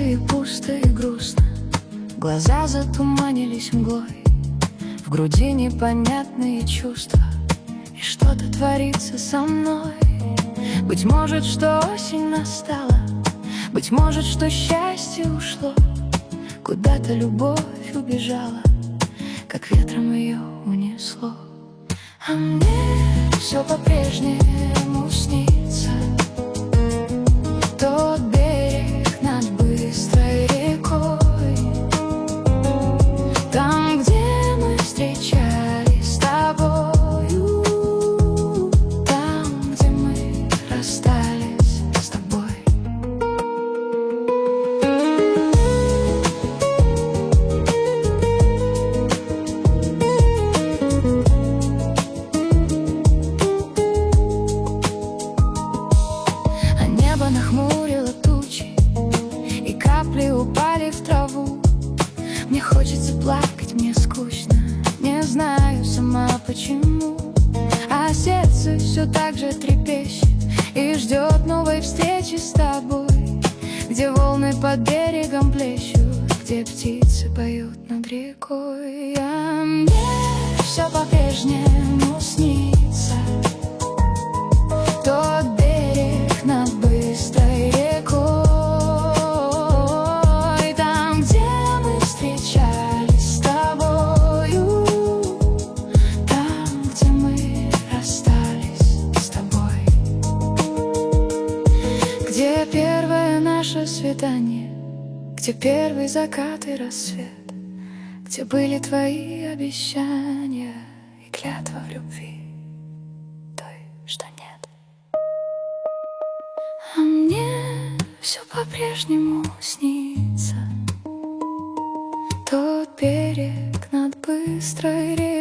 улице и пусто, и грустно. Глаза затуманились мглой, в груди непонятные чувства. И что-то творится со мной. Быть может, что осень настала, быть может, что счастье ушло, куда-то любовь убежала, как ветром ее унесло. А мне все по-прежнему снится тот берег над быстрой рекой, там, где мы встречались с тобою, там, где мы расстались с тобой. А небо нахмурило тучи, и капли упали в траву. Мне хочется плакать, мне скучно, не знаю сама почему. А сердце все так же трепещет и ждет новой встречи с тобой, где волны под берегом плещут, где птицы поют над рекой. А мне все по-прежнему снится тот берег над быстрой рекой, там, где мы встречались с тобою, там, где мы расстались с тобой, где первое наше свидание, где первый закат и рассвет, где были твои обещания и клятва в любви той, что нет. А мне все по-прежнему снится тот берег над быстрой рекой,